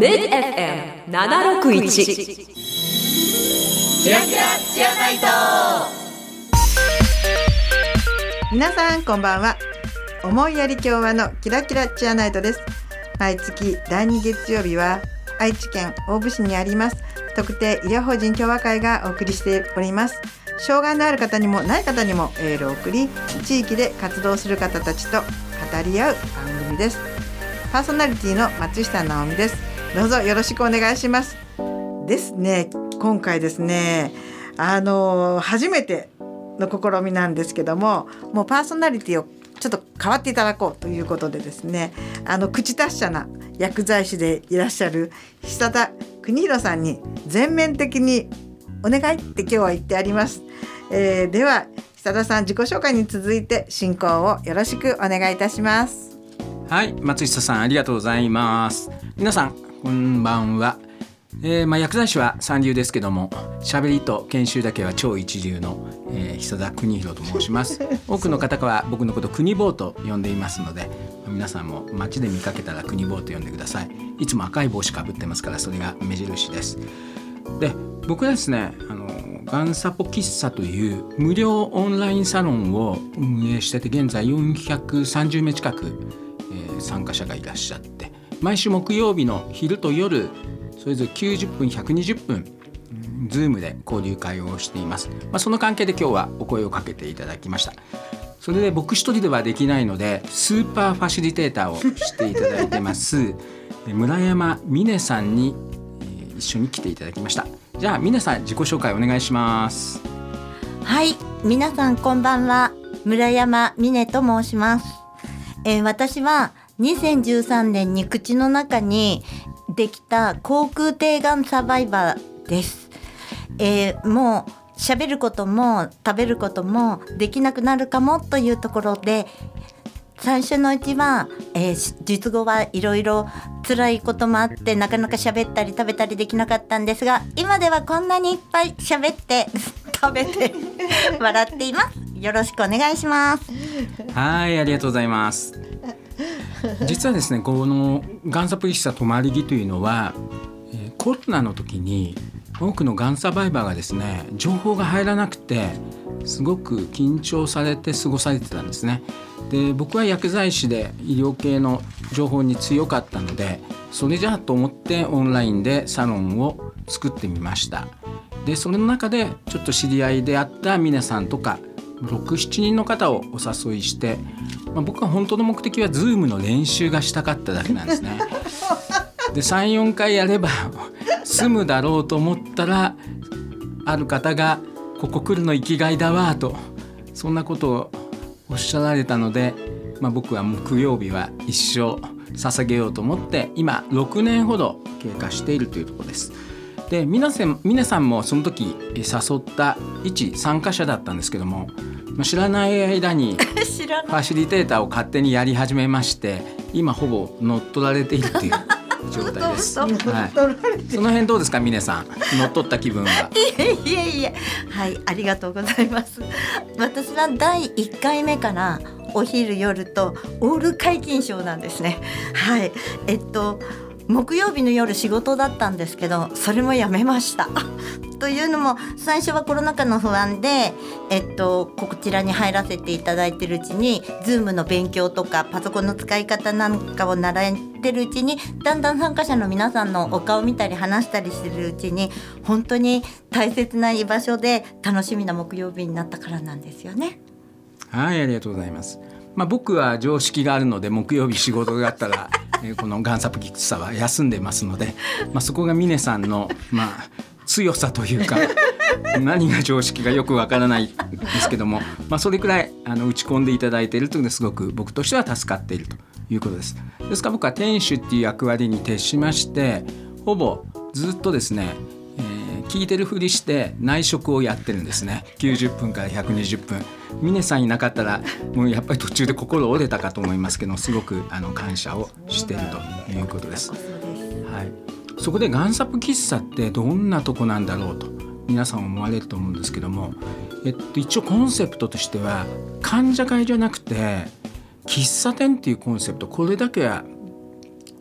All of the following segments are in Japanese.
MIDFM761 キラキラチアナイト。 皆さんこんばんは。思いやり共和のキラキラチアナイトです。毎月第2月曜日は愛知県大府市にあります特定医療法人共和会がお送りしております。障害のある方にもない方にもエールを送り、地域で活動する方たちと語り合う番組です。パーソナリティの松下直美です。どうぞよろしくお願いします。ですね、今回ですね、初めての試みなんですけども、もうパーソナリティをちょっと変わっていただこうということでですね、口達者な薬剤師でいらっしゃる久田邦弘さんに全面的にお願いって今日は言ってあります。では久田さん、自己紹介に続いて進行をよろしくお願いいたします。 はい、松下さんありがとうございます。皆さんこんばんは。薬剤師は三流ですけども、喋りと研修だけは超一流の、久田邦弘と申します。多くの方は僕のこと国坊と呼んでいますので、皆さんも街で見かけたら国坊と呼んでください。いつも赤い帽子かぶってますから、それが目印です。で、僕はですね、ガンサポ喫茶という無料オンラインサロンを運営してて、現在430名近く、参加者がいらっしゃって、毎週木曜日の昼と夜それぞれ90分120分 Zoom で交流会をしています。その関係で今日はお声をかけていただきました。それで僕一人ではできないので、スーパーファシリテーターをしていただいてます村山美音さんに一緒に来ていただきました。じゃあ美音さん、自己紹介お願いします。 はい、皆さんこんばんは。村山美音と申します。私は2013年に口の中にできた口腔底がんサバイバーです。もう喋ることも食べることもできなくなるかもというところで、最初のうちは、術後はいろいろ辛いこともあってなかなか喋ったり食べたりできなかったんですが、今ではこんなにいっぱい喋って食べて笑っています。よろしくお願いします。 はい、ありがとうございます。実はですね、このがんサポ喫茶泊まり木というのは、コロナの時に多くのがんサバイバーがですね、情報が入らなくてすごく緊張されて過ごされてたんですね。で、僕は薬剤師で医療系の情報に強かったので、それじゃあと思ってオンラインでサロンを作ってみました。で、その中でちょっと知り合いであった皆さんとか 6,7 人の方をお誘いして、僕は本当の目的は Zoom の練習がしたかっただけなんですね。で、 3,4 回やれば済むだろうと思ったら、ある方がここ来るの生きがいだわと、そんなことをおっしゃられたので、僕は木曜日は一生捧げようと思って、今6年ほど経過しているというところです。で、皆さんもその時誘った一参加者だったんですけども、知らない間にファシリテーターを勝手にやり始めまして、今ほぼ乗っ取られているという状態です。はい、その辺どうですか、峰さん、乗っ取った気分は。 いえ、はい、ありがとうございます。私は第1回目からお昼夜とオール皆勤賞なんですね。はい、木曜日の夜仕事だったんですけど、それもやめましたというのも、最初はコロナ禍の不安で、こちらに入らせていただいているうちに Zoom の勉強とかパソコンの使い方なんかを習ってるうちに、だんだん参加者の皆さんのお顔見たり話したりしてるうちに、本当に大切な居場所で楽しみな木曜日になったからなんですよね。 はい、ありがとうございます。僕は常識があるので、木曜日仕事があったらこのがんサポ喫茶は休んでますので、そこが峰さんの強さというか何が常識がよくわからないんですけども、それくらい打ち込んでいただいているというのですごく僕としては助かっているということです。ですから僕は店主っていう役割に徹しまして、ほぼずっとですね、聞いてるふりして内職をやってるんですね。90分から120分。峰さんいなかったらもうやっぱり途中で心折れたかと思いますけど、すごく感謝をしているということです。はい、そこでがんサポ喫茶ってどんなとこなんだろうと皆さん思われると思うんですけども、一応コンセプトとしては患者会じゃなくて喫茶店っていうコンセプト、これだけは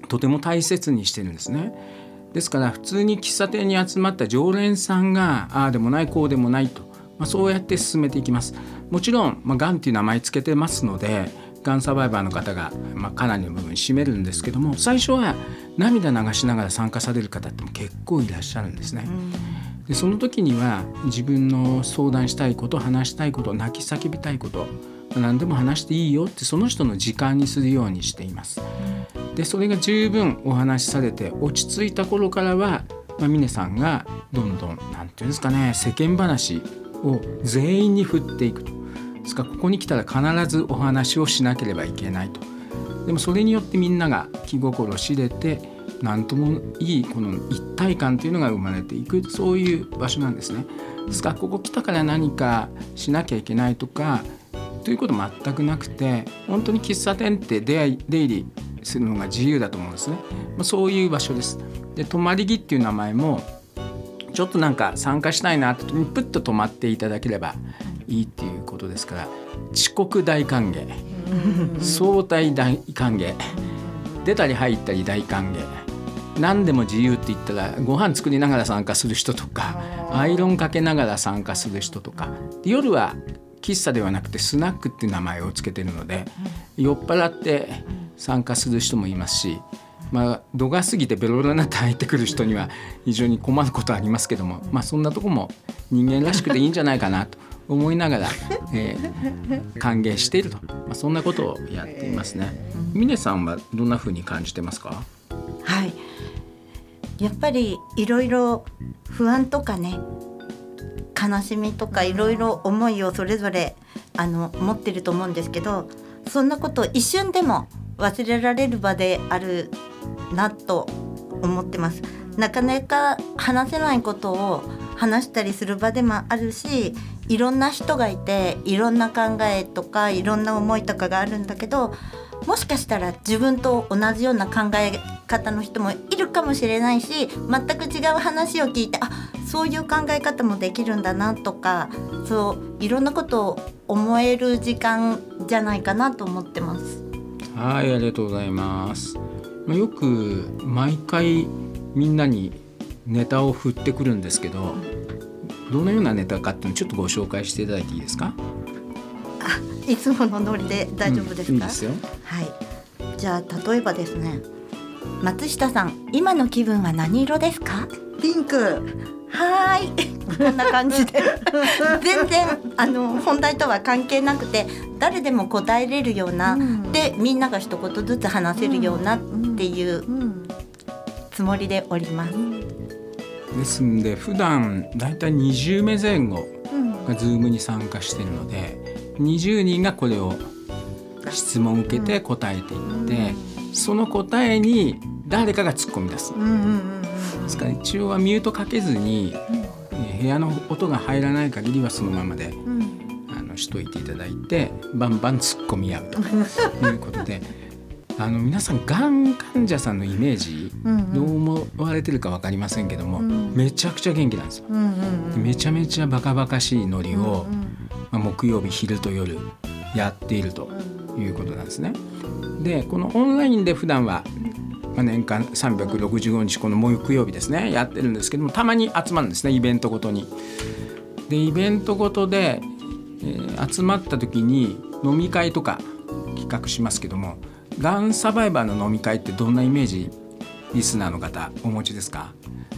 とても大切にしてるんですね。ですから普通に喫茶店に集まった常連さんがああでもないこうでもないと、そうやって進めていきます。もちろん、がんっていう名前つけてますのでがんサバイバーの方が、かなりの部分占めるんですけども、最初は涙流しながら参加される方っても結構いらっしゃるんですね。でその時には自分の相談したいこと、話したいこと、泣き叫びたいこと、何でも話していいよってその人の時間にするようにしています。でそれが十分お話しされて落ち着いた頃からは、峰さんがどんどんなんていうんですかね、世間話を全員に振っていくと。ですからここに来たら必ずお話をしなければいけないと。でもそれによってみんなが気心知れて何ともいいこの一体感というのが生まれていく、そういう場所なんですね。ですからここ来たから何かしなきゃいけないとかということ全くなくて、本当に喫茶店って出入りするのが自由だと思うんですね。そういう場所です。で泊まり木っていう名前もちょっとなんか参加したいなって時にプッと泊まっていただければいいっていうことですから、遅刻大歓迎、早退大歓迎、出たり入ったり大歓迎、何でも自由って言ったらご飯作りながら参加する人とか、アイロンかけながら参加する人とか、夜は喫茶ではなくてスナックっていう名前をつけてるので、酔っ払って参加する人もいますし、度が過ぎてベロベロになって入ってくる人には非常に困ることはありますけども、そんなとこも人間らしくていいんじゃないかなと思いながら、歓迎していると、そんなことをやっていますね。峰さんはどんなふうに感じてますか？ はい、やっぱりいろいろ不安とかね、悲しみとかいろいろ思いをそれぞれ持ってると思うんですけど、そんなことを一瞬でも忘れられる場であるなと思ってます。なかなか話せないことを話したりする場でもあるし、いろんな人がいていろんな考えとかいろんな思いとかがあるんだけど、もしかしたら自分と同じような考え方の人もいるかもしれないし、全く違う話を聞いて、そういう考え方もできるんだなとか、そういろんなことを思える時間じゃないかなと思ってます。 はい、ありがとうございます。よく毎回みんなにネタを振ってくるんですけど、どのようなネタかっていうのをちょっとご紹介していただいていいですか？ いつものノリで大丈夫ですか？ いいですよ。 はい、じゃあ例えばですね、松下さん、今の気分は何色ですか？ ピンク。 はいこんな感じで全然本題とは関係なくて、誰でも答えれるような、でみんなが一言ずつ話せるようなっていうつもりでおります。 ですんで普段だいたい20名前後がズームに参加しているので、20人がこれを質問を受けて答えていって、その答えに誰かが突っ込み出す。ですから一応はミュートかけずに、部屋の音が入らない限りはそのままで、しといていただいて、バンバン突っ込み合うということで皆さんがん患者さんのイメージどう思われてるか分かりませんけども、めちゃくちゃ元気なんですよ。めちゃめちゃバカバカしいノリを、木曜日昼と夜やっているということなんですね。でこのオンラインで普段は年間365日この木曜日ですねやってるんですけども、たまに集まるんですね、イベントごとに。でイベントごとで、集まった時に飲み会とか企画しますけども、がんサバイバーの飲み会ってどんなイメージリスナーの方お持ちですか？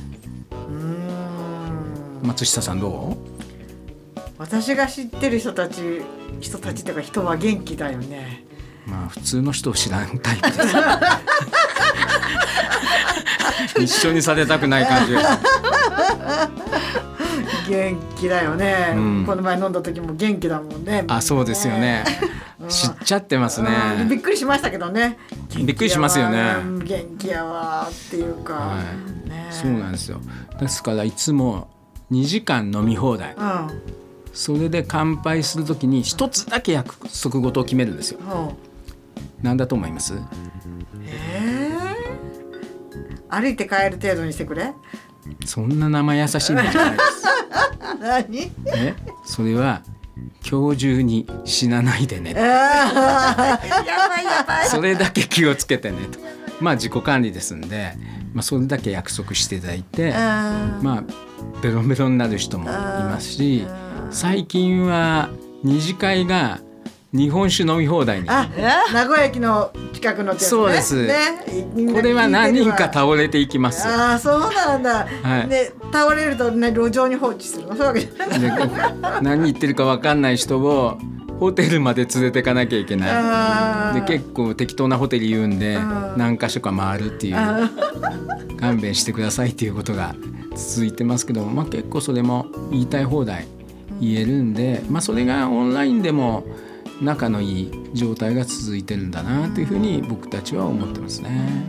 松下さんどう？ 私が知ってる人たちというか人は元気だよね。 普通の人を知らんタイプです一緒にされたくない感じです元気だよね、この前飲んだ時も元気だもんね。 そうですよね、知っちゃってますね、 びっくりしましたけどね。 びっくりしますよね。 元気やわっていうか、 そうなんですよ。ですからいつも2時間飲み放題、それで乾杯するときに一つだけ約束事を決めるんですよ。何だと思います？ 歩いて帰る程度にしてくれ。 そんな生優しいもんじゃないです何？ それは今日中に死なないでね、 やばいやばい。 それだけ気をつけてねと、自己管理ですんで、それだけ約束していただいて、ベロベロになる人もいますし、最近は二次会が日本酒飲み放題に。 名古屋駅の近くのってやつね。 そうです、これは何人か倒れていきます。 そうなんだ、 はい、 で倒れるとね、路上に放置するの、そういうわけじゃない。 何言ってるか分かんない人をホテルまで連れてかなきゃいけない。で結構適当なホテル言うんで何か所か回るっていう、勘弁してくださいっていうことが続いてますけど、結構それも言いたい放題言えるんで、それがオンラインでも仲のいい状態が続いてるんだなというふうに僕たちは思ってますね。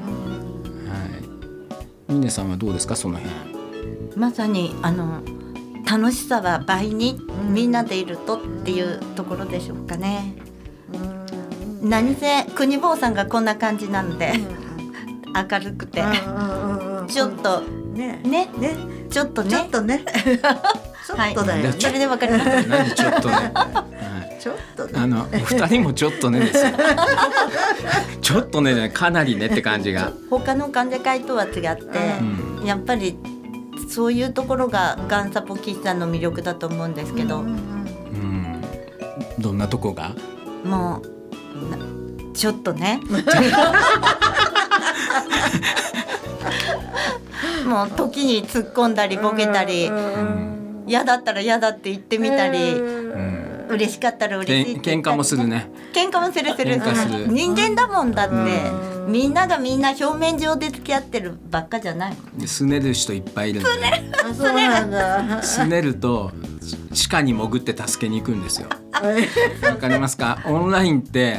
峰さんはどうですか、その辺。 まさに楽しさは倍に、みんなでいるとっていうところでしょうかね。何せ国坊さんがこんな感じなので、明るくて、ちょっとねちょっとねちょっとだよね。それでわかります。 何ちょっとね。 ちょっとね。 お二人もちょっとねですよ。ちょっとね、かなりねって感じが。 他の患者会とは違って、やっぱりそういうところがガンサポ喫茶の魅力だと思うんですけど、 どんなとこが？ もうちょっとね。もう時に突っ込んだりボケたり、嫌だったら嫌だって言ってみたり、嬉しかったら嬉しいって喧嘩もするね。 喧嘩もする。人間だもんだって、みんながみんな表面上で付き合ってるばっかじゃないもんね。 すねる人いっぱいいるんで。 そうなんだ。 すねると地下に潜って助けに行くんですよ。わかりますか？オンラインって、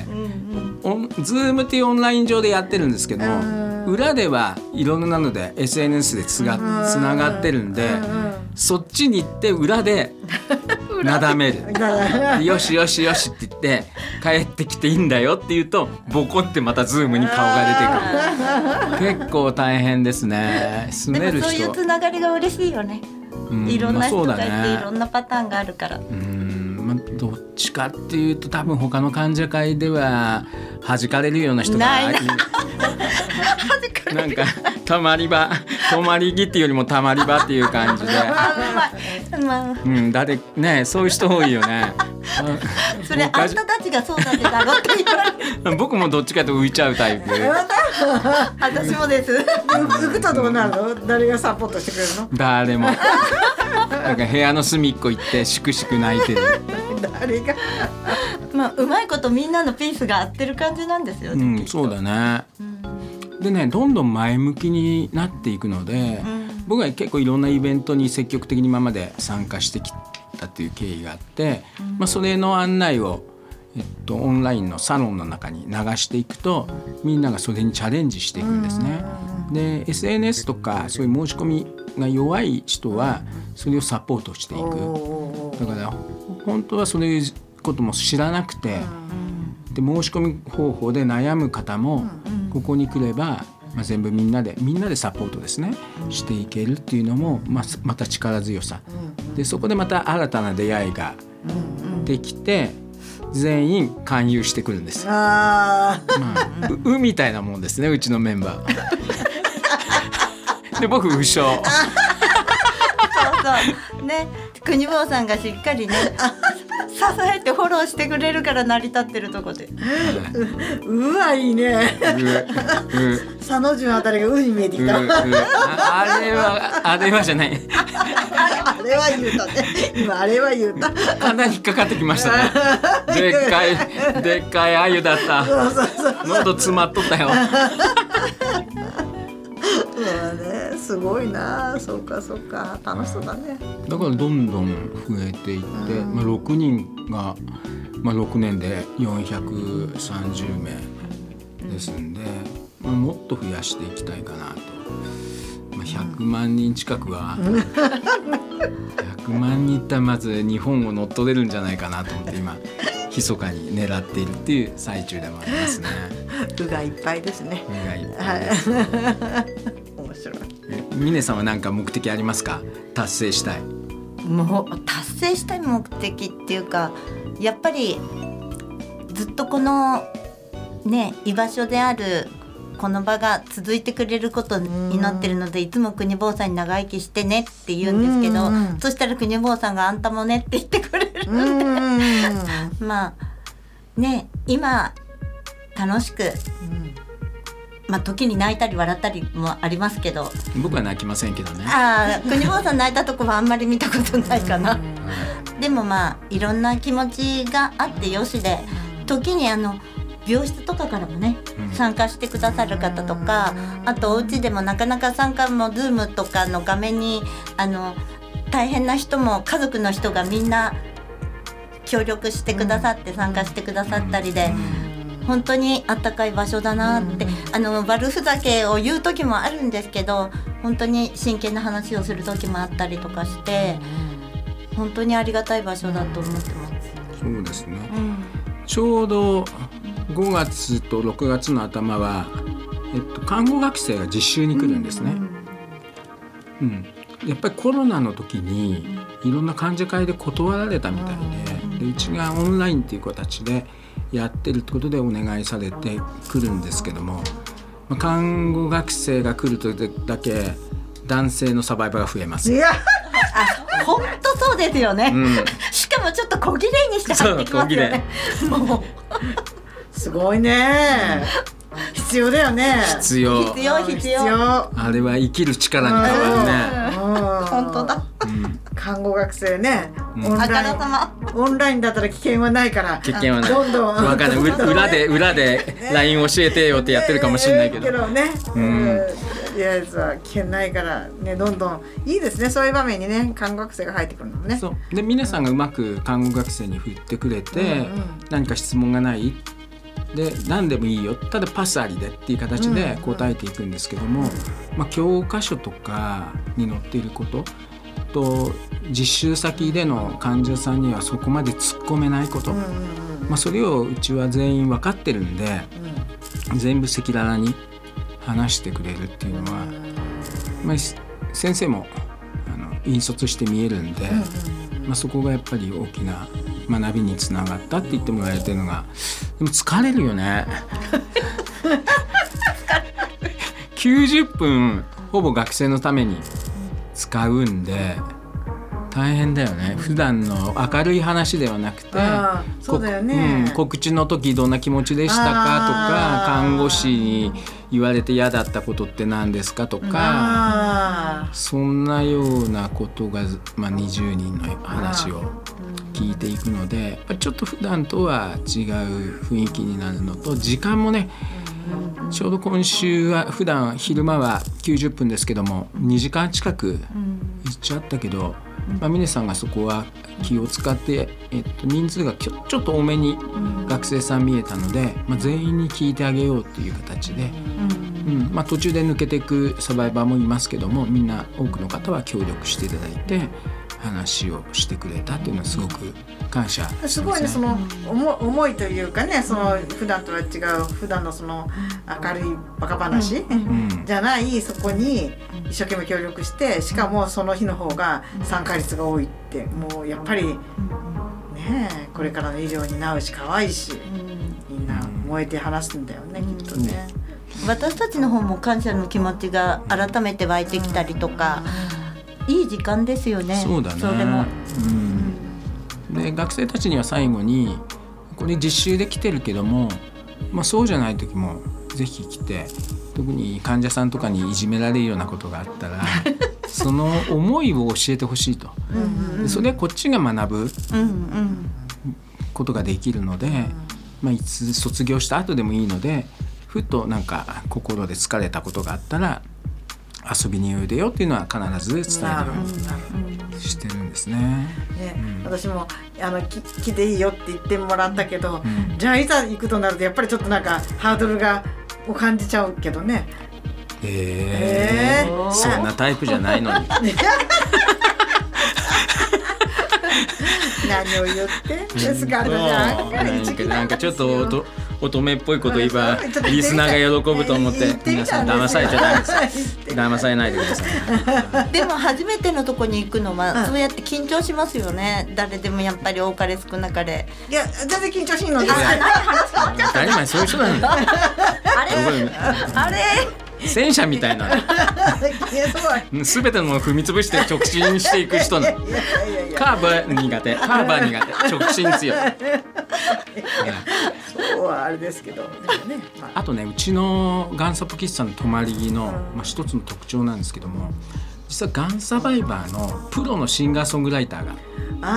ズームっていうオンライン上でやってるんですけども、裏ではいろんなので SNS でつながってるんで、そっちに行って裏でなだめる。よしよしよしって言って帰ってきていいんだよって言うと、ボコってまたズームに顔が出てくる。結構大変ですね。すねる人。 でもそういうつながりが嬉しいよね。いろんな人がいて、いろんなパターンがあるから。 どっちかっていうと多分他の患者会では弾かれるような人がなんか泊まり木っていうよりもたまり場っていう感じで、誰ね、そういう人多いよね。 それあんたたちがそうなんだろうって言われる。 僕もどっちかと浮いちゃうタイプ。 私もです。 浮くとどうなるの？誰がサポートしてくれるの？ 誰も。なんか部屋の隅っこ行ってしくしく泣いてる。 誰が？ うまいことみんなのペースが合ってる感じなんですよね。 そうだね。でね、どんどん前向きになっていくので、僕は結構いろんなイベントに積極的に今まで参加してきたという経緯があって、それの案内を、オンラインのサロンの中に流していくと、みんながそれにチャレンジしていくんですね。で SNS とかそういう申し込みが弱い人はそれをサポートしていく。だから本当はそういうことも知らなくて、で申し込み方法で悩む方もここに来れば、全部みんなでサポートですね、していけるっていうのも、また力強さで、そこでまた新たな出会いができて、全員勧誘してくるんです。みたいなもんですね、うちのメンバー。で僕右将。 そうね、国坊さんがしっかりね支えてフォローしてくれるから成り立ってるとこで。 いいね。佐野順あたりがに見えてきた。 あれはじゃない。 あれは言うたね。今あれは言うた。 かなり引っかかってきましたね。でっかい鮎だった。喉詰まっとったよ。 すごいな。そうか楽しそうだね。 だからどんどん増えていって、6人が、6年で430名ですんで、もっと増やしていきたいかなと。100万人近くは100万人いったらまず日本を乗っ取れるんじゃないかなと思って今密かに狙っているっていう最中でもありますね。 具がいっぱいですね。 具がいっぱいです。 面白い。 峰さんは何か目的ありますか？達成したい。 もう達成したい目的っていうか、 やっぱりずっとこのね居場所であるこの場が続いてくれることを祈ってるので、いつも国坊さんに長生きしてねって言うんですけど、そしたら国坊さんがあんたもねって言ってくれるのでまあね今楽しく、まあ時に泣いたり笑ったりもありますけど、 僕は泣きませんけどね。 国坊さん泣いたとこはあんまり見たことないかなでもまあいろんな気持ちがあってよしで、時に病室とかからもね、参加してくださる方とか、あとお家でもなかなか参加も Zoom とかの画面に大変な人も家族の人がみんな協力してくださって参加してくださったりで、本当にあったかい場所だなって、悪ふざけを言う時もあるんですけど、本当に真剣な話をする時もあったりとかして、本当にありがたい場所だと思ってます。 そうですね、ちょうど5月と6月の頭は、看護学生が実習に来るんですね、やっぱりコロナの時にいろんな患者会で断られたみたいで、うちがオンラインっていう形でやってるってことでお願いされてくるんですけども、看護学生が来るとだけ男性のサバイバーが増えます。 いや本当そうですよね、しかもちょっと小切れにして入ってきますよね。もうすごいね、必要だよね。 必要あれは生きる力に変わるね。 本当だ、 看護学生ね、 あからさまオンラインだったら危険はないから、 危険はない、 どんどん分かんない裏で LINE 教えてよってやってるかもしれないけど、 ね、いや危険ないからね、どんどんいいですね、そういう場面にね看護学生が入ってくるのね。 そうで、皆さんがうまく看護学生に振ってくれて、何か質問がないで何でもいいよ、ただパスありでっていう形で答えていくんですけども、教科書とかに載っていることと実習先での患者さんにはそこまで突っ込めないこと、それをうちは全員分かってるんで、全部赤裸々に話してくれるっていうのは、先生も引率して見えるんで、そこがやっぱり大きな学びにつながったって言ってもらえてるのが、でも疲れるよね90分ほぼ学生のために使うんで大変だよね。普段の明るい話ではなくて、 そうだよね、 告知の時どんな気持ちでしたかとか、看護師に言われて嫌だったことって何ですかとか、そんなようなことが、20人の話を聞いていくので、やっぱちょっと普段とは違う雰囲気になるのと、時間もね、ちょうど今週は普段昼間は90分ですけども2時間近く行っちゃったけど、峰さんがそこは気を使って、人数がちょっと多めに学生さん見えたので、全員に聞いてあげようっていう形で、途中で抜けていくサバイバーもいますけども、みんな多くの方は協力していただいて話をしてくれたっていうのはすごく感謝しますね。 すごいね、その思いというかね、その普段とは違う普段のその明るいバカ話、じゃない、そこに一生懸命協力して、しかもその日の方が参加率が多いって、もうやっぱりね、これからの医療になうし可愛いし、みんな燃えて話すんだよね、きっとね。 私たちの方も感謝の気持ちが改めて湧いてきたりとか、いい時間ですよね。 そうだね。 それも、 で学生たちには最後に、これ実習で来てるけども、そうじゃない時もぜひ来て、特に患者さんとかにいじめられるようなことがあったらその思いを教えてほしいと、でそれはこっちが学ぶことができるので、いつ卒業した後でもいいので、ふとなんか心で疲れたことがあったら遊びにおいでよっていうのは必ず伝えるようにしてるんですね。 私も来ていいよって言ってもらったけど、じゃあいざ行くとなるとやっぱりちょっとなんかハードルを感じちゃうけどね。 そんなタイプじゃないのに何を言ってですか。なんかちょっと乙女っぽいこと言えばリスナーが喜ぶと思って皆さん騙されちゃダメです騙されないでください。 でも初めてのとこに行くのはそうやって緊張しますよね。誰でもやっぱり多かれ少なかれ。 いや全然緊張しんのですよ。 当たり前そういう人なんだ。 あれ戦車みたいなすべてのものを踏み潰して直進していく人なの。カーブは苦手直進強い。 そうはあれですけど、ね、 あとねうちのガンサプ喫茶の泊まり木の、一つの特徴なんですけども、実はガンサバイバーのプロのシンガーソングライターが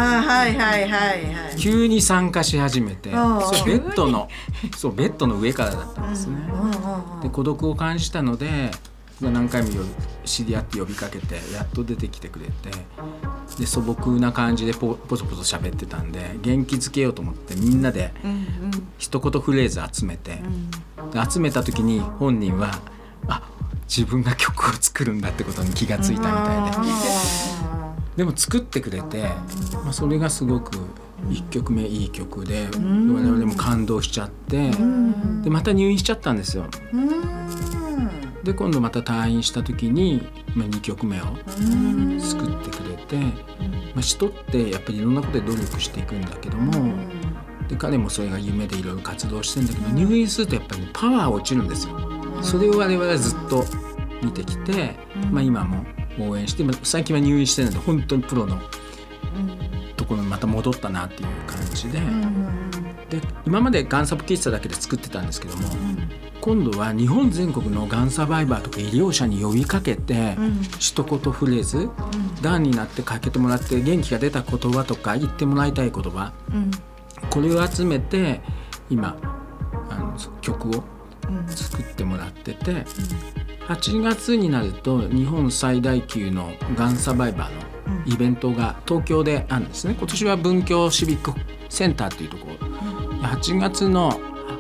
急に参加し始めて、それベッドの上からだったんですね。で孤独を感じたので何回も知り合って呼びかけてやっと出てきてくれて、で素朴な感じでポソポソ喋ってたんで元気づけようと思ってみんなで一言フレーズ集めて、集めた時に本人は自分が曲を作るんだってことに気がついたみたいで、でも作ってくれて、それがすごく1曲目いい曲で我々も感動しちゃって、でまた入院しちゃったんですよ。で今度また退院した時に2曲目を作ってくれて、人ってやっぱりいろんなことで努力していくんだけども、で彼もそれが夢でいろいろ活動してるんだけど、入院するとやっぱりパワー落ちるんですよ。それを我々はずっと見てきて、今も応援して、最近は入院してるので本当にプロのところにまた戻ったなっていう感じで、で今までガンサプ喫茶だけで作ってたんですけども、今度は日本全国のがんサバイバーとか医療者に呼びかけて、一言フレーズ、がんになってかけてもらって元気が出た言葉とか言ってもらいたい言葉、これを集めて今曲を作ってもらってて、8月になると日本最大級のがんサバイバーのイベントが東京であるんですね。今年は文京シビックセンターというところ、8月の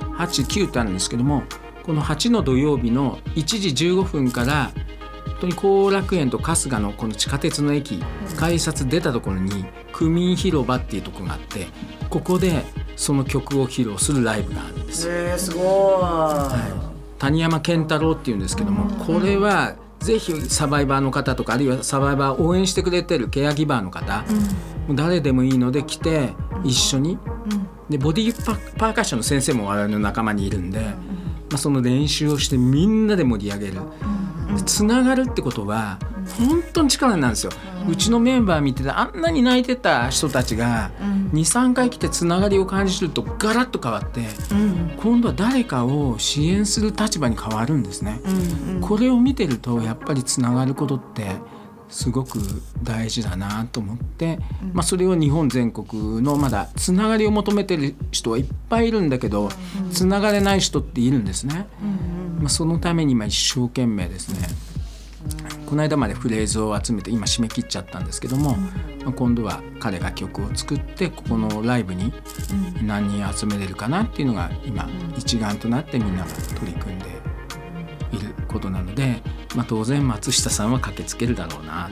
8、9ってあるんですけども、この8の土曜日の1時15分から本当に後楽園と春日のこの地下鉄の駅改札出たところに区民広場っていうところがあって、ここでその曲を披露するライブがあるんですよ。 すごい、 谷山健太郎っていうんですけども、これはぜひサバイバーの方とか、あるいはサバイバーを応援してくれてるケアギバーの方、もう誰でもいいので来て一緒に、でボディパーカッションの先生も我々の仲間にいるんで、その練習をしてみんなで盛り上げる、つながるってことは本当に力になるんですよ。うちのメンバー見ててあんなに泣いてた人たちが 2,3 回来てつながりを感じるとガラッと変わって、今度は誰かを支援する立場に変わるんですね。これを見てるとやっぱりつながることってすごく大事だなと思って、それを日本全国のまだつながりを求めてる人はいっぱいいるんだけど、つながれない人っているんですね。そのために今一生懸命ですね、この間までフレーズを集めて今締め切っちゃったんですけども、今度は彼が曲を作ってここのライブに何人集めれるかなっていうのが今一丸となってみんなが取り組んでいることなので、当然松下さんは駆けつけるだろうなと。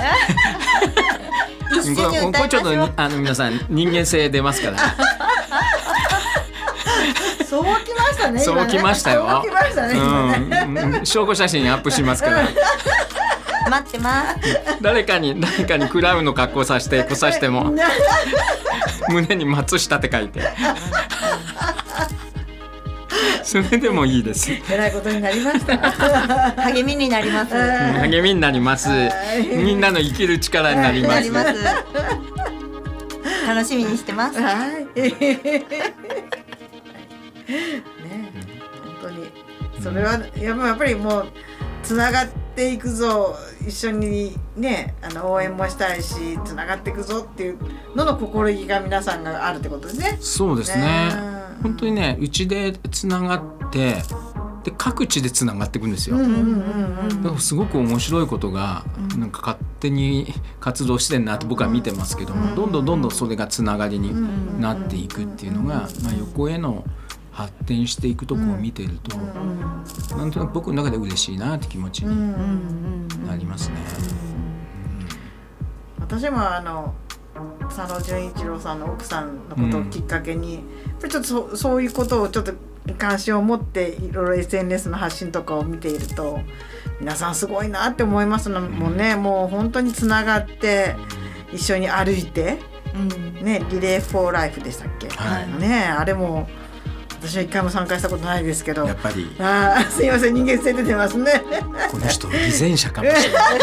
一緒に歌いましょう。 これちょっと皆さん人間性出ますからそうきましたね。 そうきましたよ。 そうきましたね。 証拠写真アップしますから待ってます。 誰かにクラウンの格好させて来させても胸に松下って書いてそれでもいいです。 えらいことになりました励みになります。 励みになります。みんなの生きる力になります。 楽しみにしてます。 ね、本当にそれはやっぱりもうつながっていくぞ、一緒にね応援もしたいしつながっていくぞっていうのの心意気が皆さんがあるってことですね。 そうですね。本当にね、うちでつながってで各地でつながっていくんですよ。だからすごく面白いことがなんか勝手に活動してんなと僕は見てますけども、どんどんそれがつながりになっていくっていうのが、横への発展していくとこを見ていると、なんとなく僕の中で嬉しいなって気持ちになりますね。 私も佐野純一郎さんの奥さんのことをきっかけに、やっぱりちょっとそういうことをちょっと関心を持っていろいろ SNS の発信とかを見ていると皆さんすごいなって思いますの、もうね、もう本当につながって一緒に歩いて、ね、リレーフォーライフでしたっけ、ね、あれも私は一回も参加したことないですけど、 やっぱりすいません、人間性出てますね。 この人偽善者かもしれない。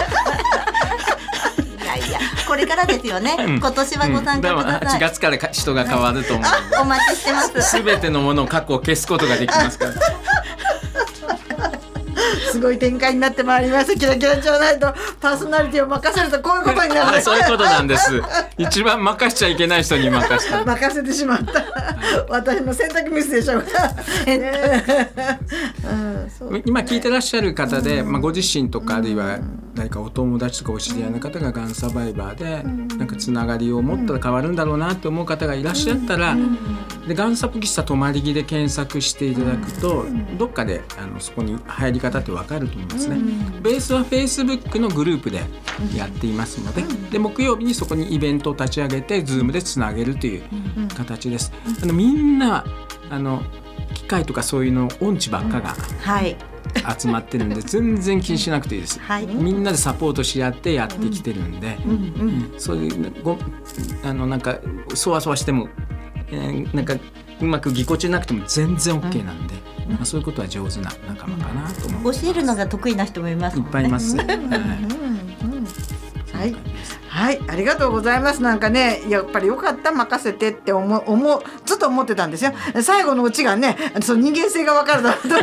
いやこれからですよね、今年はご参加ください。 8月から人が変わると思う、 お待ちしてます。 すべてのものを過去を消すことができますからすごい展開になってまいりました。キラキラじゃないとパーソナリティを任せるとこういうことになるんです。 そういうことなんです。一番任しちゃいけない人に任せてしまった私の選択ミスでしょうか、 今聞いてらっしゃる方で、ご自身とかあるいは誰かお友達とかお知り合いの方ががんサバイバーでなんかつながりを持ったら変わるんだろうなって思う方がいらっしゃったら、でがんサプ喫茶泊まり木で検索していただくと、どっかでそこに入り方って分かると思いますね。ベースは Facebook のグループでやっていますので、で木曜日にそこにイベントを立ち上げて Zoom でつなげるという形です。みんな機械とかそういうの音痴ばっかが集まってるんで、全然気にしなくていいです、みんなでサポートし合ってやってきてるんで、そういうなんかそわそわしても、なんかうまくぎこちなくても全然 OK なんで、そういうことは上手な仲間かなと思います。 教えるのが得意な人もいますもんね。 いっぱいいます、 はい、ありがとうございます。なんかね、やっぱりよかった任せてってずっと思ってたんですよ。最後のオチがね、その人間性が分かるだろうと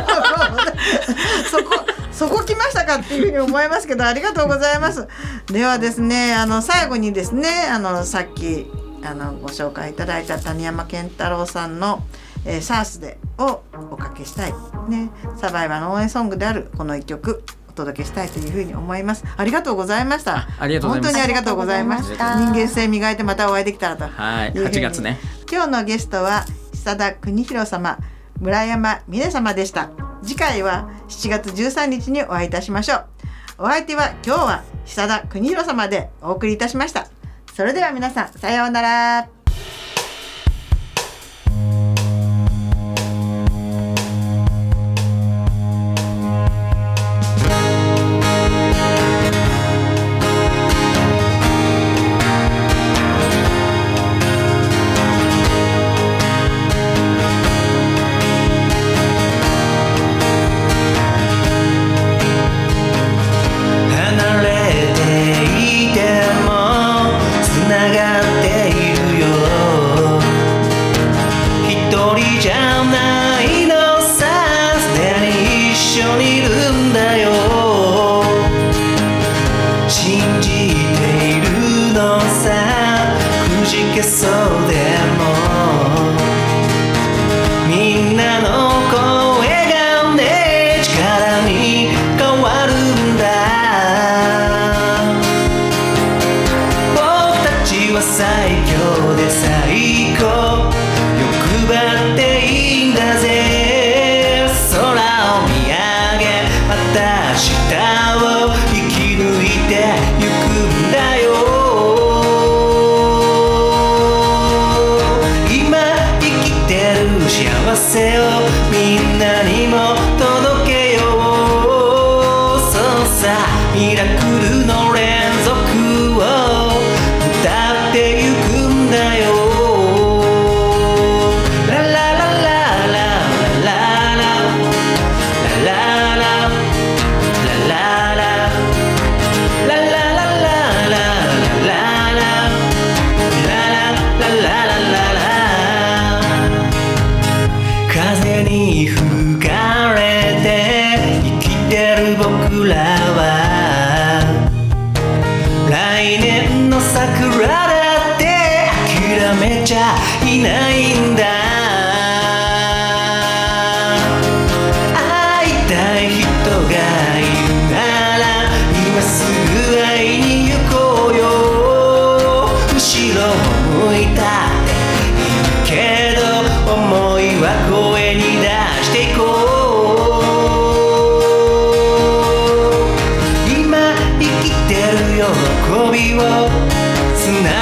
そこ来ましたかっていうふうに思いますけど、ありがとうございます。ではですね、最後にですね、さっきご紹介いただいた谷山健太郎さんのSARS でをおかけしたい、ね、サバイバーの応援ソングであるこの一曲お届けしたいというふうに思います。ありがとうございました。 ありがとうございます。 本当にありがとうございました。人間性磨いてまたお会いできたらと。 はい、8月ね。 今日のゲストは久田邦弘様、村山美音様でした。次回は7月13日にお会いいたしましょう。お相手は今日は久田邦弘様でお送りいたしました。それでは皆さん、さようなら。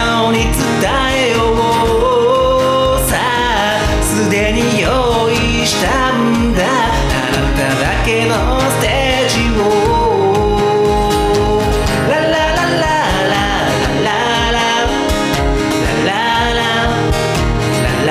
すでに用意しのステージをラララララララララララ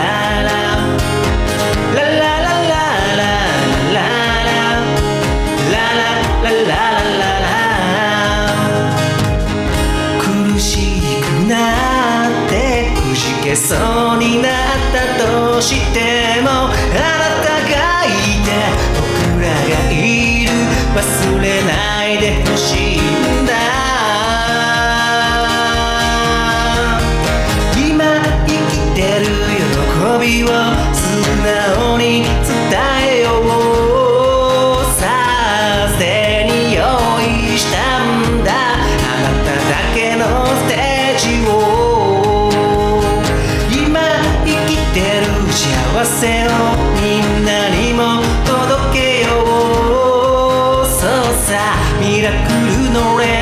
苦しくなってくじけそうになったとしてもあなたがいて僕らがいる忘れないでほしいんだ今生きてる喜びを素直に伝えようさあすでに用意したんだあなただけのステージを今生きてる幸せをみんなにも届けようそうさミラクルのレ